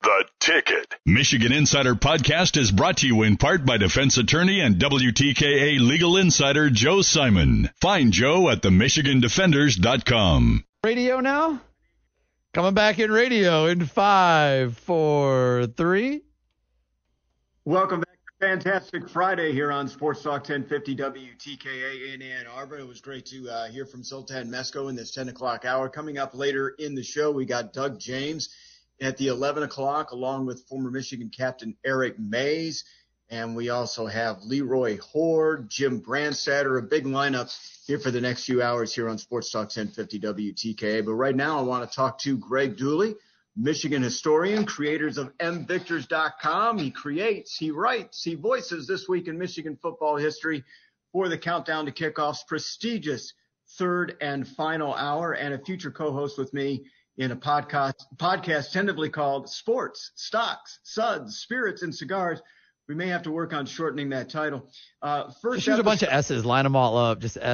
The Ticket. Michigan Insider Podcast is brought to you in part by defense attorney and WTKA legal insider Joe Simon. Find Joe at themichigandefenders.com. Radio now? Coming back in radio in 5, 4, 3. Welcome back to Fantastic Friday here on Sports Talk 1050 WTKA in Ann Arbor. It was great to hear from Sultan Mesko in this 10 o'clock hour. Coming up later in the show, we got Doug James at the 11 o'clock, along with former Michigan captain Eric Mays. And we also have Leroy Hoard, Jim Brandstatter, a big lineup here for the next few hours here on Sports Talk 1050 WTKA. But right now I want to talk to Greg Dooley, Michigan historian, creators of MVictors.com. He creates, he writes, he voices This Week in Michigan Football History for the Countdown to Kickoff's prestigious third and final hour, and a future co-host with me in a podcast tentatively called Sports, Stocks, Suds, Spirits, and Cigars. We may have to work on shortening that title. Just use a bunch of S's, line them all up. Just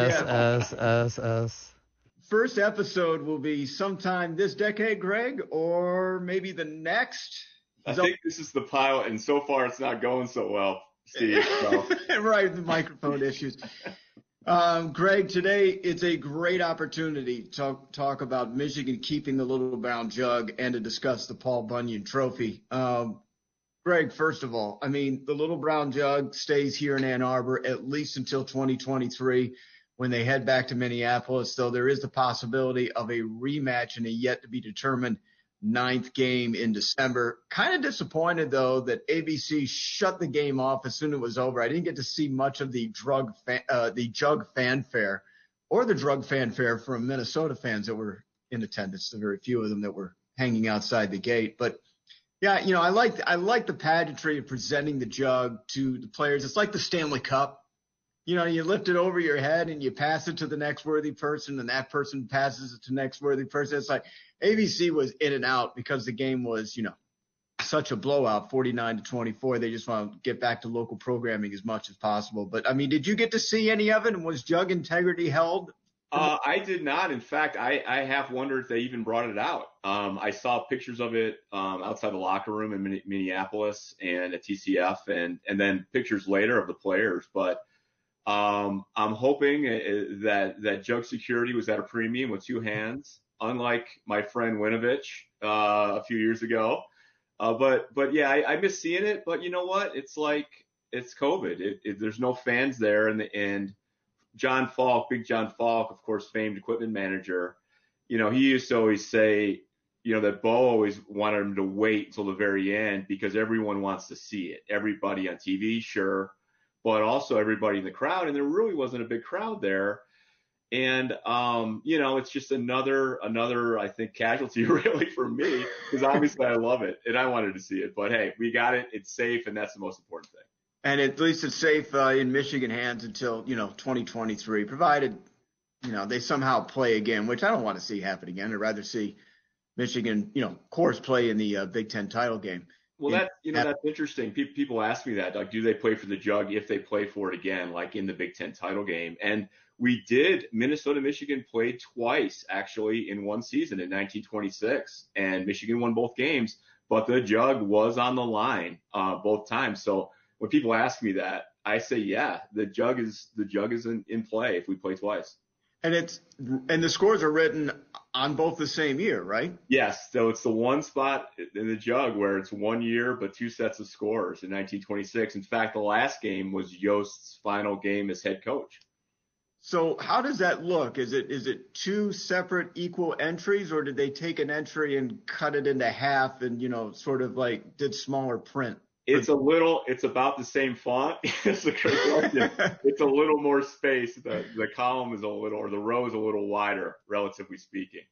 S. First episode will be sometime this decade, Greg, or maybe the next. I think this is the pilot, and so far it's not going so well, Steve. So. Right, the microphone issues. Greg, today it's a great opportunity to talk about Michigan keeping the Little Brown Jug and to discuss the Paul Bunyan Trophy. Greg, first of all, I mean, the Little Brown Jug stays here in Ann Arbor at least until 2023 when they head back to Minneapolis, though there is the possibility of a rematch in a yet-to-be-determined ninth game in December. Kind of disappointed, though, that ABC shut the game off as soon as it was over. I didn't get to see much of the Jug fanfare or the drug fanfare from Minnesota fans that were in attendance. There were very few of them that were hanging outside the gate. But, yeah, you know, I like the pageantry of presenting the jug to the players. It's like the Stanley Cup. You know, you lift it over your head and you pass it to the next worthy person, and that person passes it to the next worthy person. It's like ABC was in and out because the game was, you know, such a blowout, 49-24. They just want to get back to local programming as much as possible. But, I mean, did you get to see any of it? And was jug integrity held? I did not. In fact, I have wondered if they even brought it out. I saw pictures of it outside the locker room in Minneapolis and at TCF, and then pictures later of the players. But I'm hoping that jug security was at a premium with two hands, unlike my friend Winovich a few years ago. But yeah, I miss seeing it. But you know what? It's like it's COVID. There's no fans there, and John Falk, Big John Falk, of course, famed equipment manager. You know, he used to always say, you know, that Bo always wanted him to wait until the very end because everyone wants to see it. Everybody on TV, sure, but also everybody in the crowd, and there really wasn't a big crowd there. And, you know, it's just another, I think, casualty really for me, because obviously I love it and I wanted to see it. But, hey, we got it. It's safe, and that's the most important thing. And at least it's safe in Michigan hands until, you know, 2023, provided, you know, they somehow play again, which I don't want to see happen again. I'd rather see Michigan, you know, of course, play in the Big Ten title game. Well, that's interesting. People ask me that, like, do they play for the jug if they play for it again, like in the Big Ten title game? And we did. Minnesota, Michigan played twice, actually, in one season in 1926, and Michigan won both games, but the jug was on the line both times. So when people ask me that, I say, yeah, the jug is in play if we play twice. And the scores are written on both the same year, right? Yes. So it's the one spot in the jug where it's 1 year, but two sets of scores in 1926. In fact, the last game was Yost's final game as head coach. So how does that look? Is it two separate equal entries, or did they take an entry and cut it into half and, you know, sort of like did smaller print? It's about the same font. It's a good question. It's a little more space. The column is a little, or the row is a little wider, relatively speaking.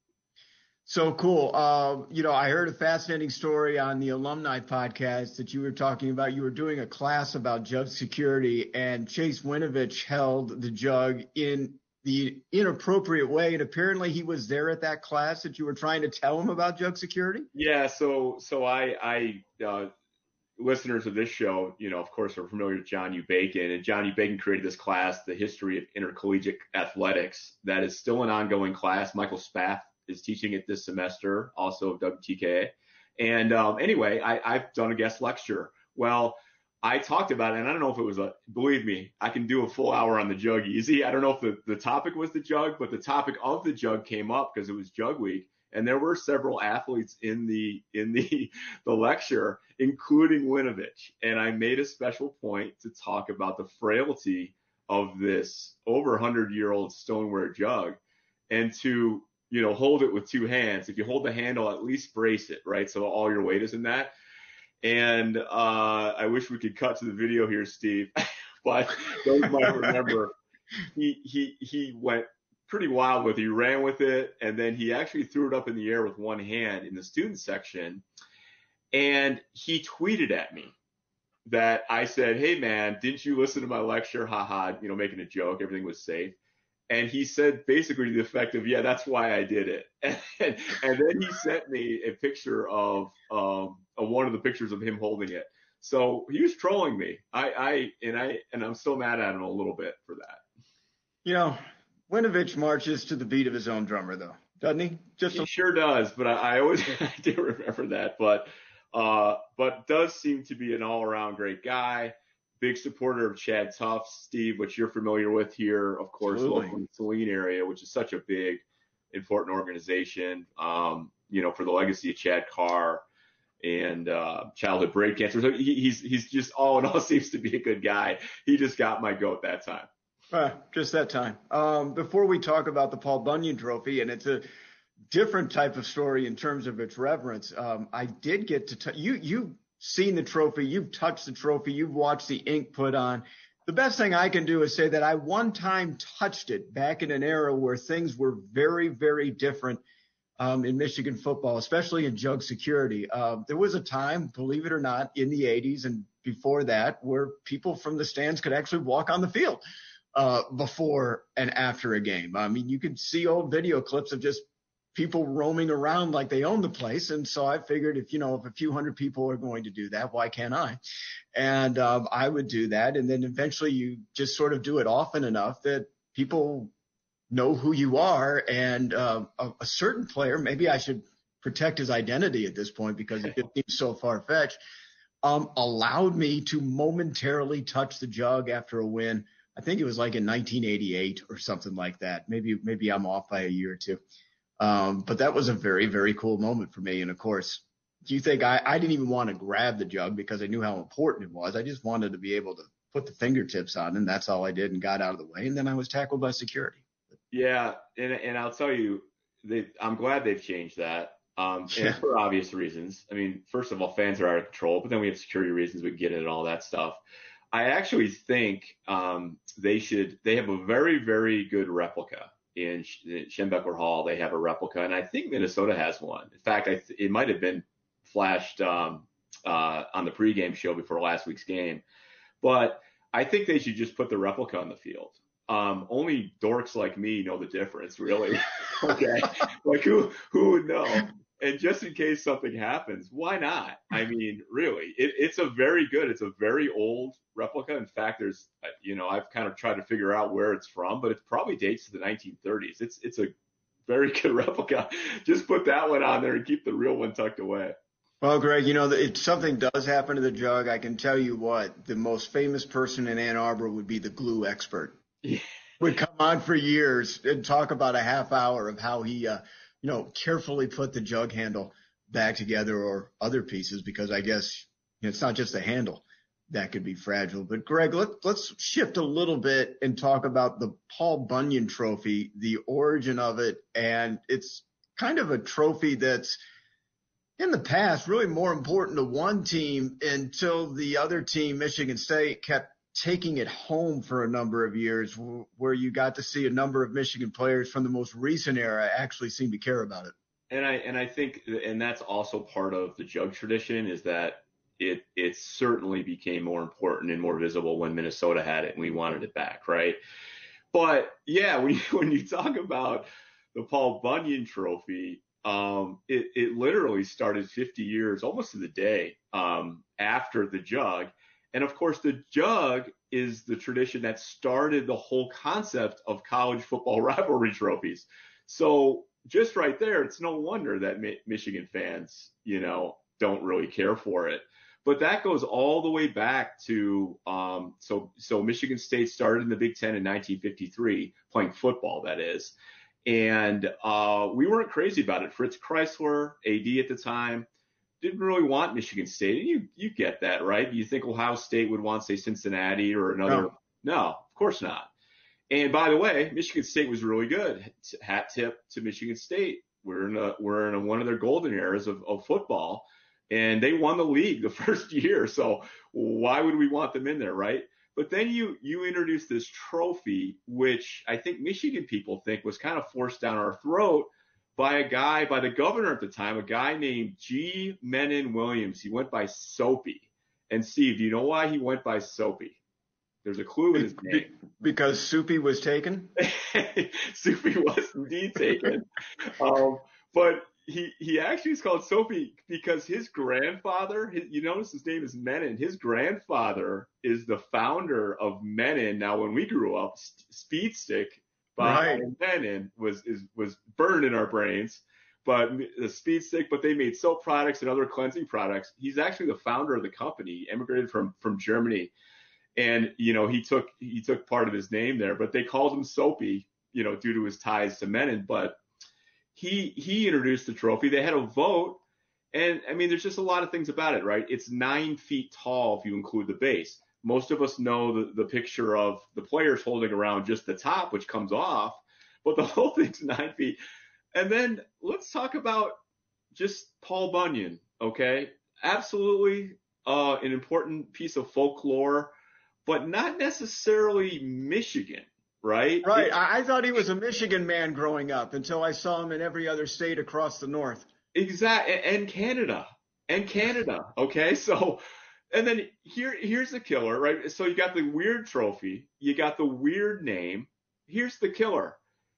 So cool. You know, I heard a fascinating story on the alumni podcast that you were talking about. You were doing a class about jug security, and Chase Winovich held the jug in the inappropriate way. And apparently he was there at that class that you were trying to tell him about jug security. Yeah. So I listeners of this show, you know, of course, are familiar with John U. Bacon, and John U. Bacon created this class, The History of Intercollegiate Athletics, that is still an ongoing class. Michael Spath is teaching it this semester, also of WTKA. And anyway, I've done a guest lecture. Well, I talked about it, and I don't know if it was believe me, I can do a full hour on the jug easy. I don't know if the topic was the jug, but the topic of the jug came up because it was Jug Week. And there were several athletes in the lecture, including Winovich. And I made a special point to talk about the frailty of this over 100-year-old stoneware jug, and to, hold it with two hands. If you hold the handle, at least brace it, right? So all your weight is in that. And I wish we could cut to the video here, Steve, but those might remember he went pretty wild with it. He ran with it, and then he actually threw it up in the air with one hand in the student section. And he tweeted at me that I said, "Hey man, didn't you listen to my lecture? Haha, making a joke, everything was safe." And he said basically the effect of, "Yeah, that's why I did it." And then he sent me a picture of one of the pictures of him holding it. So he was trolling me. And I'm still mad at him a little bit for that. Winovich marches to the beat of his own drummer, though, doesn't he? He sure does. But I always I do remember that. But does seem to be an all-around great guy. Big supporter of Chad Tufts, Steve, which you're familiar with here, of course, local in the Saline area, which is such a big, important organization, for the legacy of Chad Carr and childhood brain cancer. So he's just all in all seems to be a good guy. He just got my goat that time. Just that time. Before we talk about the Paul Bunyan Trophy, and it's a different type of story in terms of its reverence, I did get to you've seen the trophy, you've touched the trophy, you've watched the ink put on. The best thing I can do is say that I one time touched it back in an era where things were very, very different in Michigan football, especially in jug security. There was a time, believe it or not, in the 80s and before that, where people from the stands could actually walk on the field before and after a game. I mean, you could see old video clips of just people roaming around like they own the place. And so I figured if a few hundred people are going to do that, why can't I? And I would do that. And then eventually you just sort of do it often enough that people know who you are. And a certain player, maybe I should protect his identity at this point because it seems so far-fetched, allowed me to momentarily touch the jug after a win. I think it was like in 1988 or something like that. Maybe I'm off by a year or two. But that was a very, very cool moment for me. And of course, do you think I didn't even want to grab the jug because I knew how important it was. I just wanted to be able to put the fingertips on, and that's all I did, and got out of the way. And then I was tackled by security. Yeah. And I'll tell you, I'm glad they've changed that. And for obvious reasons. I mean, first of all, fans are out of control, but then we have security reasons. We can get into all that stuff. I actually think they have a very, very good replica in Schembechler Hall. They have a replica, and I think Minnesota has one. In fact, it might have been flashed on the pregame show before last week's game. But I think they should just put the replica on the field. Only dorks like me know the difference, really. Okay, like who would know? And just in case something happens, why not? I mean, really, it's a very old replica. In fact, there's, I've kind of tried to figure out where it's from, but it probably dates to the 1930s. It's a very good replica. Just put that one on there and keep the real one tucked away. Well, Greg, if something does happen to the jug, I can tell you what, the most famous person in Ann Arbor would be the glue expert. Yeah. Would come on for years and talk about a half hour of how he, carefully put the jug handle back together or other pieces, because I guess it's not just the handle that could be fragile. But Greg, let's shift a little bit and talk about the Paul Bunyan Trophy, the origin of it. And it's kind of a trophy that's in the past really more important to one team until the other team, Michigan State, kept taking it home for a number of years, where you got to see a number of Michigan players from the most recent era actually seem to care about it. And I think, and that's also part of the jug tradition, is that it certainly became more important and more visible when Minnesota had it and we wanted it back, right? But yeah, when you talk about the Paul Bunyan Trophy, it literally started 50 years, almost to the day, after the jug. And of course, the jug is the tradition that started the whole concept of college football rivalry trophies. So just right there, it's no wonder that Michigan fans, don't really care for it. But that goes all the way back to so Michigan State started in the Big Ten in 1953, playing football, that is. And we weren't crazy about it. Fritz Chrysler, AD at the time, didn't really want Michigan State. And you get that, right? You think Ohio State would want, say, Cincinnati or another. No, of course not. And by the way, Michigan State was really good. Hat tip to Michigan State. We're in one of their golden eras of football. And they won the league the first year, so why would we want them in there, right? But then you introduce this trophy, which I think Michigan people think was kind of forced down our throat by the governor at the time, a guy named G. Mennen Williams. He went by Soapy. And Steve, do you know why he went by Soapy? There's a clue in his name. Because Soupy was taken? Soupy was indeed taken. But he actually is called Soapy because his grandfather, you notice his name is Mennen. His grandfather is the founder of Mennen. Now, when we grew up, Speed Stick by Mennen was burned in our brains. But the Speed Stick, but they made soap products and other cleansing products. He's actually the founder of the company, immigrated from Germany. And, he took part of his name there, but they called him Soapy, due to his ties to Mennen. But he introduced the trophy. They had a vote, and I mean, there's just a lot of things about it, right? It's 9 feet tall if you include the base. Most of us know the picture of the players holding around just the top, which comes off, but the whole thing's 9 feet. And then let's talk about just Paul Bunyan, okay? Absolutely an important piece of folklore, but not necessarily Michigan. Right. I thought he was a Michigan man growing up until I saw him in every other state across the north. Exactly. And Canada. Okay. So, and then here's the killer, right? So you got the weird trophy. You got the weird name. Here's the killer.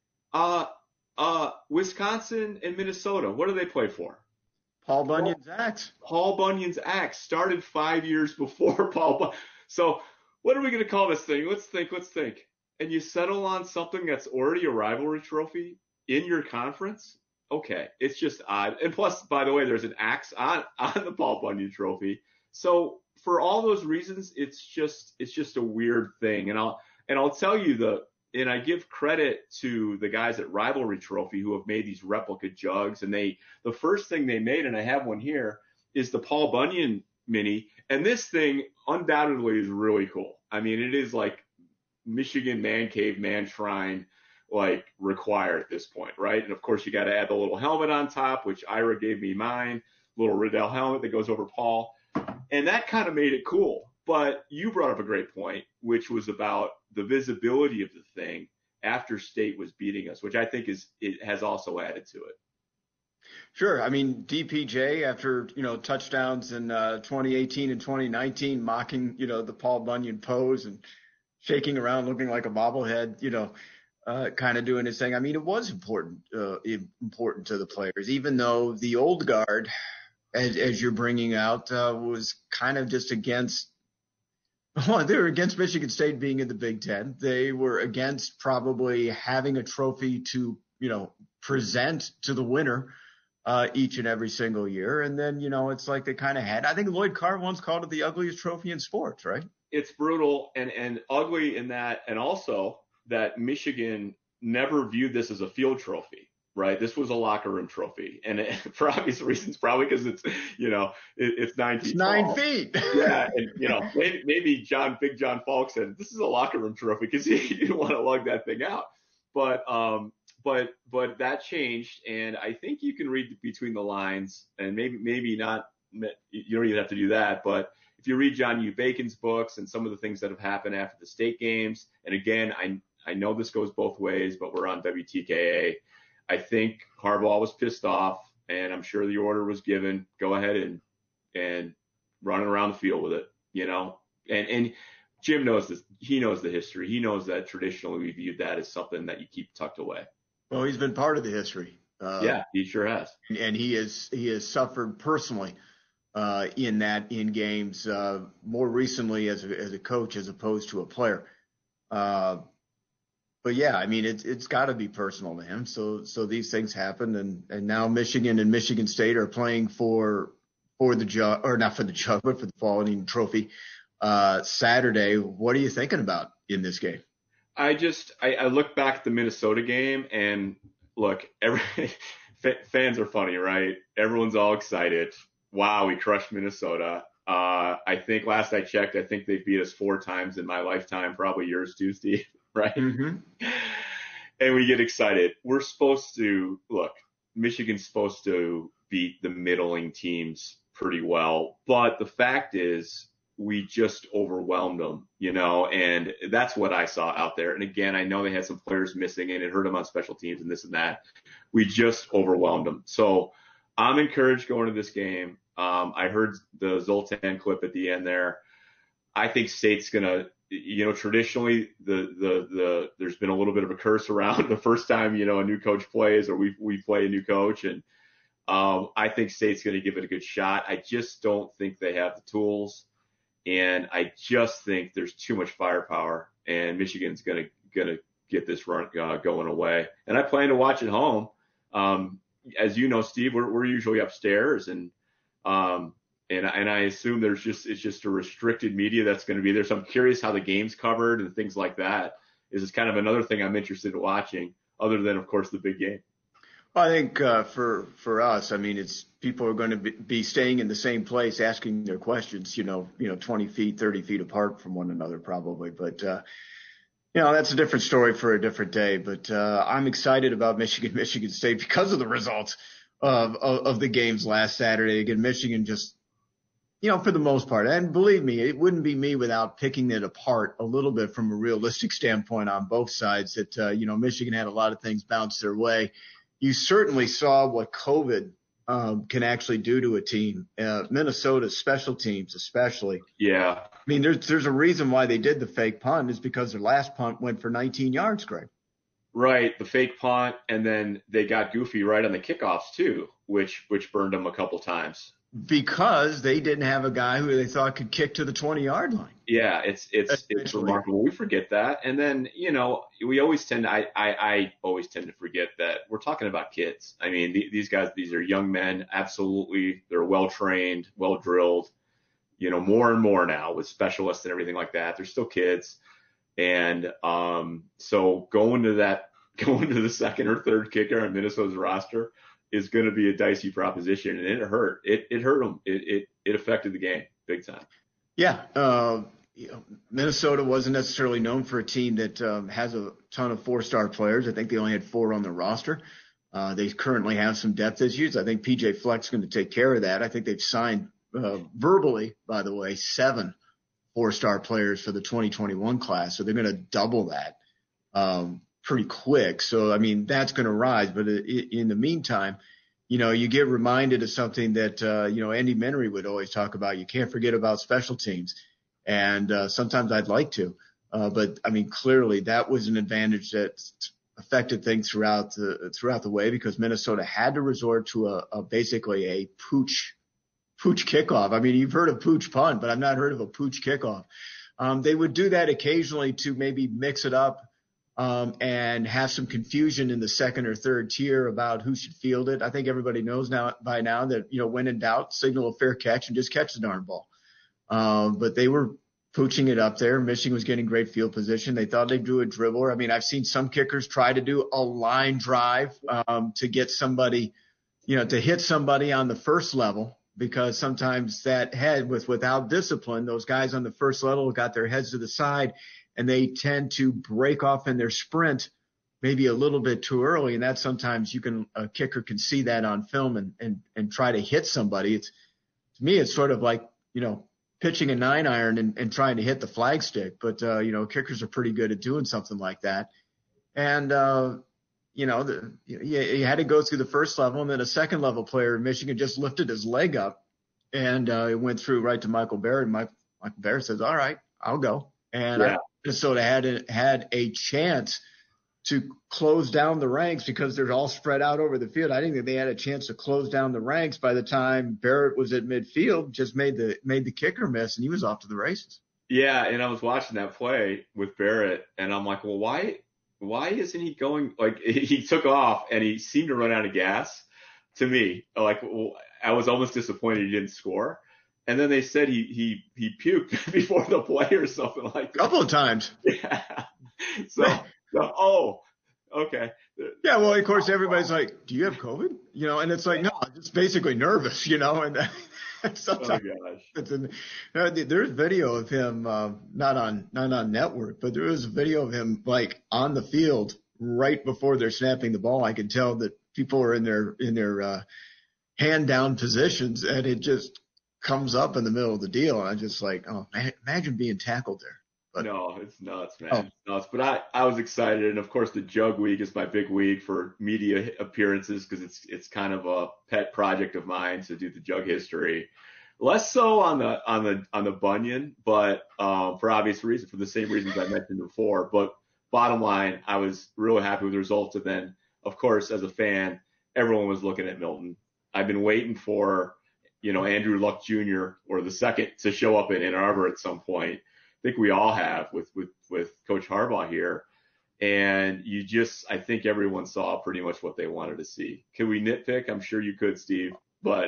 Wisconsin and Minnesota. What do they play for? Paul Bunyan's Axe. Paul Bunyan's Axe started 5 years before Paul Bunyan. So what are we going to call this thing? Let's think. And you settle on something that's already a rivalry trophy in your conference? Okay, it's just odd. And plus, by the way, there's an axe on the Paul Bunyan trophy. So for all those reasons, it's just a weird thing. And I'll tell you and I give credit to the guys at Rivalry Trophy who have made these replica jugs. And the first thing they made, and I have one here, is the Paul Bunyan mini. And this thing undoubtedly is really cool. I mean, it is like Michigan man cave, man shrine, like required at this point, right? And of course, you got to add the little helmet on top, which Ira gave me mine, little Riddell helmet that goes over Paul. And that kind of made it cool. But you brought up a great point, which was about the visibility of the thing after State was beating us, which I think it has also added to it. Sure. I mean, DPJ, after, touchdowns in 2018 and 2019, mocking, the Paul Bunyan pose and shaking around looking like a bobblehead, kind of doing his thing. I mean, it was important to the players, even though the old guard, as you're bringing out, was kind of just against. Well, they were against Michigan State being in the Big Ten. They were against probably having a trophy to, present to the winner each and every single year. And then, it's like they kind of had. I think Lloyd Carr once called it the ugliest trophy in sports, right? It's brutal and ugly in that, and also that Michigan never viewed this as a field trophy, right? This was a locker room trophy, and for obvious reasons, probably because it's 9 feet. It's 9 feet. Yeah, and maybe Big John Falk said this is a locker room trophy because he didn't want to lug that thing out, but that changed, and I think you can read between the lines, and maybe not. You don't even have to do that, but if you read John U. Bacon's books and some of the things that have happened after the state games, and again, I know this goes both ways, but we're on WTKA. I think Harbaugh was pissed off, and I'm sure the order was given, go ahead and run around the field with it, And Jim knows this. He knows the history. He knows that traditionally we viewed that as something that you keep tucked away. Well, he's been part of the history. Yeah, he sure has. And he has suffered personally in games more recently as a coach as opposed to a player. But yeah, I mean it's got to be personal to him. So these things happen, and now Michigan and Michigan State are playing for for the jug, or not for the jug, but for the Paul Trophy Saturday. What are you thinking about in this game? I look back at the Minnesota game, and look, fans are funny, right? Everyone's all excited. Wow, we crushed Minnesota. I think last I checked, I think they beat us 4 times in my lifetime, probably yours too, Steve, right? Mm-hmm. And we get excited. We're supposed to, look, Michigan's supposed to beat the middling teams pretty well. But the fact is, we just overwhelmed them, and that's what I saw out there. And again, I know they had some players missing and it hurt them on special teams and this and that. We just overwhelmed them. So I'm encouraged going to this game. I heard the Zoltan clip at the end there. I think State's going to, traditionally there's been a little bit of a curse around the first time, a new coach plays or we play a new coach. And I think State's going to give it a good shot. I just don't think they have the tools. And I just think there's too much firepower, and Michigan's gonna get this run going away. And I plan to watch at home. As you know, Steve, we're usually upstairs, and I assume it's just a restricted media that's going to be there. So I'm curious how the game's covered and things like that. This is kind of another thing I'm interested in watching, other than of course the big game. Well, I think for us, I mean, it's people are going to be staying in the same place, asking their questions, 20 feet, 30 feet apart from one another, probably. But that's a different story for a different day. But I'm excited about Michigan State because of the results of the games last Saturday. Again, Michigan just, for the most part, and believe me, it wouldn't be me without picking it apart a little bit from a realistic standpoint on both sides. That Michigan had a lot of things bounce their way. You certainly saw what COVID can actually do to a team. Minnesota's special teams, especially. Yeah. I mean, there's a reason why they did the fake punt is because their last punt went for 19 yards, Greg. Right, the fake punt, and then they got goofy right on the kickoffs too, which burned them a couple times. Because they didn't have a guy who they thought could kick to the 20-yard line. Yeah, it's remarkable. We forget that, and then we always tend to. I always tend to forget that we're talking about kids. I mean, these guys, these are young men. Absolutely, they're well trained, well drilled. More and more now with specialists and everything like that. They're still kids, and so going to the second or third kicker on Minnesota's roster is going to be a dicey proposition, and it hurt. It hurt them. It affected the game big time. Yeah. Minnesota wasn't necessarily known for a team that has a ton of 4-star players. I think they only had 4 on their roster. They currently have some depth issues. I think PJ Fleck's going to take care of that. I think they've signed verbally, by the way, 7 4-star players for the 2021 class. So they're going to double that pretty quick. So, I mean, that's going to rise. But in the meantime, you get reminded of something that, Andy Menery would always talk about. You can't forget about special teams. And sometimes I'd like to. But, I mean, clearly that was an advantage that affected things throughout the way because Minnesota had to resort to basically a pooch kickoff. I mean, you've heard of pooch punt, but I've not heard of a pooch kickoff. They would do that occasionally to maybe mix it up. And have some confusion in the second or third tier about who should field it. I think everybody knows by now that, when in doubt, signal a fair catch and just catch the darn ball. But they were pooching it up there. Michigan was getting great field position. They thought they'd do a dribbler. I mean, I've seen some kickers try to do a line drive, to get somebody, to hit somebody on the first level, because sometimes that head without discipline, those guys on the first level got their heads to the side, and they tend to break off in their sprint maybe a little bit too early. And that sometimes a kicker can see that on film and try to hit somebody. To me, it's sort of like, pitching a 9-iron and trying to hit the flagstick. But, kickers are pretty good at doing something like that. And, you had to go through the first level, and then a second level player in Michigan just lifted his leg up and it went through right to Michael Barrett. And Michael Barrett says, all right, I'll go. And yeah. Minnesota had a chance to close down the ranks because they're all spread out over the field. I think that they had a chance to close down the ranks by the time Barrett was at midfield, just made the kicker miss, and he was off to the races. Yeah, and I was watching that play with Barrett, and I'm like, well, why isn't he going? Like, he took off, and he seemed to run out of gas. to me. Like, I was almost disappointed he didn't score. And then they said he puked before the play or something like that. A couple of times. Yeah. Okay. Yeah, well, of course, everybody's like, do you have COVID? And it's like, no, I'm just basically nervous, and sometimes there's video of him, not on network, but there was a video of him like on the field right before they're snapping the ball. I could tell that people are in their hand down positions, and it just comes up in the middle of the deal. And I'm just like, oh, man, imagine being tackled there. But, no, it's nuts, man. It's nuts. But I was excited, and of course the Jug Week is my big week for media appearances because it's kind of a pet project of mine to do the Jug history. Less so on the Bunyan, but for obvious reasons, for the same reasons I mentioned before. But bottom line, I was really happy with the results. And then, of course, as a fan, everyone was looking at Milton. I've been waiting for Andrew Luck Jr. or the second to show up in Ann Arbor at some point. I think we all have with Coach Harbaugh here. And I think everyone saw pretty much what they wanted to see. Can we nitpick? I'm sure you could, Steve, but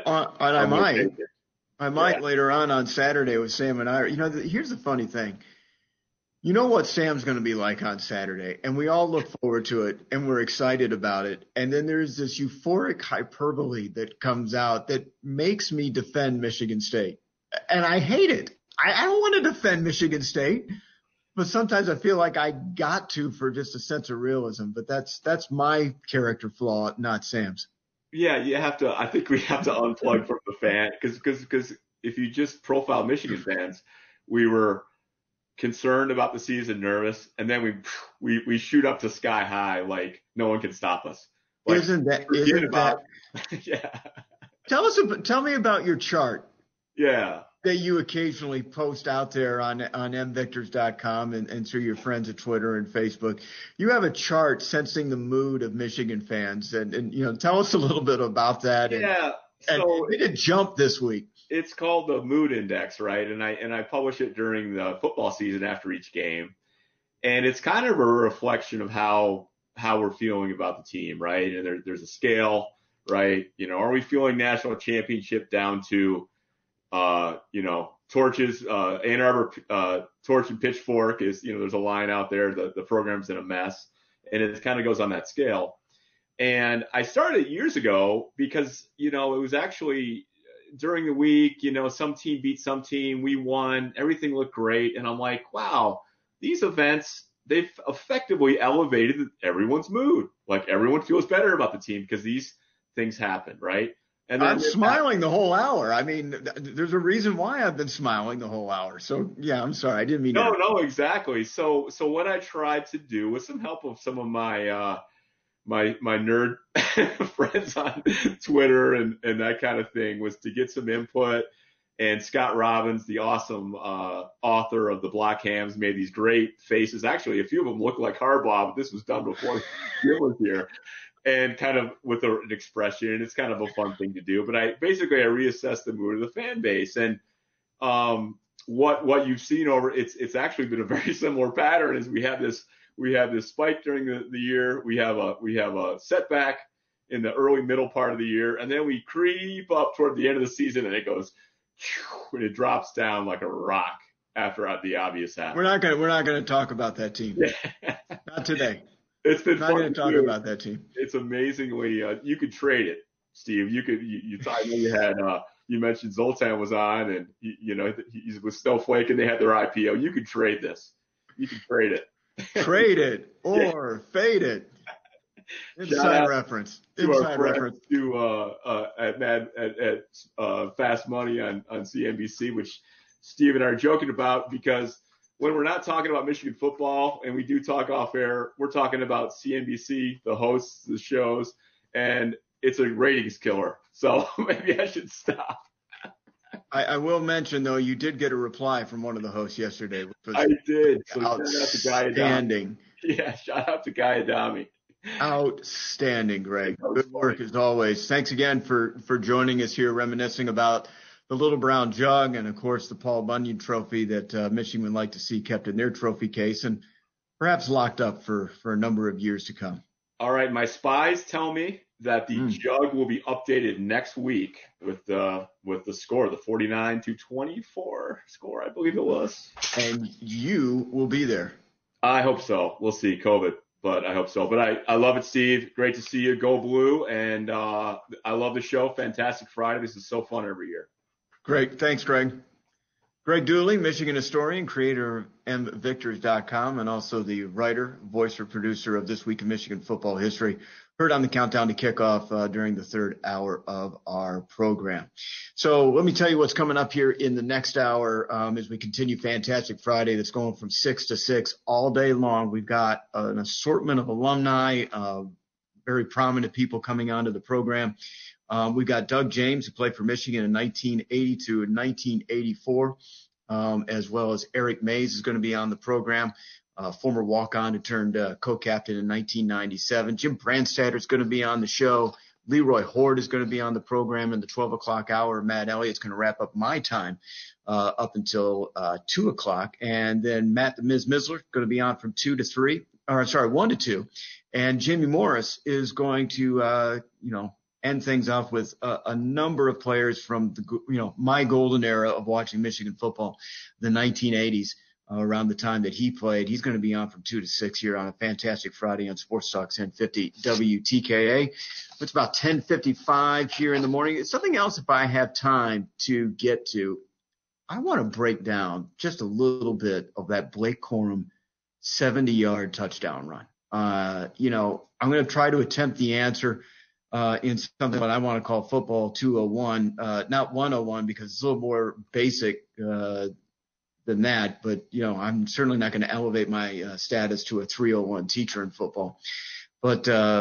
I might later on Saturday with Sam and I. Here's the funny thing. You know what Sam's going to be like on Saturday, and we all look forward to it, and we're excited about it. And then there's this euphoric hyperbole that comes out that makes me defend Michigan State. And I hate it. I don't want to defend Michigan State, but sometimes I feel like I got to for just a sense of realism. But that's my character flaw, not Sam's. Yeah, I think we have to unplug from the fan because if you just profile Michigan fans, we were concerned about the season, nervous, and then we shoot up to sky high like no one can stop us. Like, isn't that? Yeah. Tell me about your chart. Yeah. That you occasionally post out there on mvictors.com and through your friends at Twitter and Facebook. You have a chart sensing the mood of Michigan fans, and tell us a little bit about that. Yeah. And it did jump this week. It's called the Mood Index, right? And I publish it during the football season after each game. And it's kind of a reflection of how we're feeling about the team, right? And there's a scale, right? Are we feeling national championship down to, torches, Ann Arbor, torch and pitchfork is, there's a line out there, the program's in a mess, and it kind of goes on that scale. And I started years ago because, it was actually during the week, some team beat some team, we won, everything looked great. And I'm like, wow, these events, they've effectively elevated everyone's mood. Like everyone feels better about the team because these things happen, right? And then I'm smiling the whole hour. I mean, there's a reason why I've been smiling the whole hour. So, yeah, I'm sorry. I didn't mean to. No, exactly. So what I tried to do with some help of some of my my nerd friends on Twitter and that kind of thing was to get some input. And Scott Robbins, the awesome author of the Block Hams, made these great faces. Actually, a few of them look like Harbaugh, but this was done before Jim was here. And kind of with an expression, and it's kind of a fun thing to do. But I reassessed the mood of the fan base, and what you've seen it's actually been a very similar pattern. Is we have this spike during the year, we have a setback in the early middle part of the year, and then we creep up toward the end of the season, and it goes and it drops down like a rock after the obvious happens. We're not gonna talk about that team. Not today. It's been not going to talk about that team. It's amazingly you could trade it, Steve. I know you had you mentioned Zoltan was on, and he was Snowflake, and they had their IPO. You could trade this. You could trade it. Trade it or fade it. Inside reference. Inside reference. At Fast Money on CNBC, which Steve and I are joking about because when we're not talking about Michigan football, and we do talk off air, we're talking about CNBC, the hosts, the shows, and it's a ratings killer. So maybe I should stop. I will mention, though, you did get a reply from one of the hosts yesterday. Which was I did. So outstanding. Yeah, shout out to Guy Adami. Outstanding, Greg. Good work as always. Thanks again for joining us here, reminiscing about the Little Brown Jug and, of course, the Paul Bunyan Trophy that Michigan would like to see kept in their trophy case and perhaps locked up for a number of years to come. All right, my spies tell me that the jug will be updated next week with the score, the 49-24 score, I believe it was. And you will be there. I hope so. We'll see, COVID, but I hope so. But I love it, Steve. Great to see you. Go Blue. And I love the show. Fantastic Friday. This is so fun every year. Great. Thanks, Greg. Greg Dooley, Michigan historian, creator of MVictors.com, and also the writer, voice, or producer of This Week in Michigan Football History. Heard on the countdown to kickoff during the third hour of our program. So let me tell you what's coming up here in the next hour as we continue Fantastic Friday that's going from 6 to 6 all day long. We've got an assortment of alumni, very prominent people coming onto the program. We've got Doug James, who played for Michigan in 1982 and 1984, as well as Eric Mays is going to be on the program, former walk-on who turned co-captain in 1997. Jim Brandstatter is going to be on the show. Leroy Horde is going to be on the program in the 12 o'clock hour. Matt Elliott's going to wrap up my time up until 2 o'clock. And then Matt the Miz Mizler going to be on from 1 to 2. And Jamie Morris is going to, end things off with a number of players from my golden era of watching Michigan football, the 1980s, around the time that he played. He's going to be on from 2 to 6 here on a Fantastic Friday on Sports Talk 1050 WTKA. It's about 10:55 here in the morning. It's something else, if I have time to get to, I want to break down just a little bit of that Blake Corum 70-yard touchdown run. I'm going to try to attempt the answer in something that I want to call football 201, not 101, because it's a little more basic than that. But, I'm certainly not going to elevate my status to a 301 teacher in football. But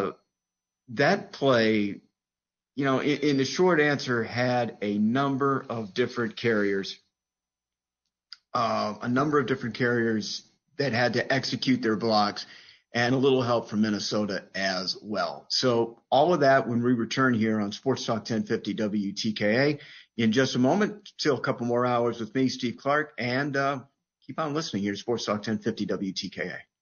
that play, in the short answer, had a number of different carriers, that had to execute their blocks, and a little help from Minnesota as well. So all of that when we return here on Sports Talk 1050 WTKA in just a moment. Still a couple more hours with me, Steve Clark, and keep on listening here to Sports Talk 1050 WTKA.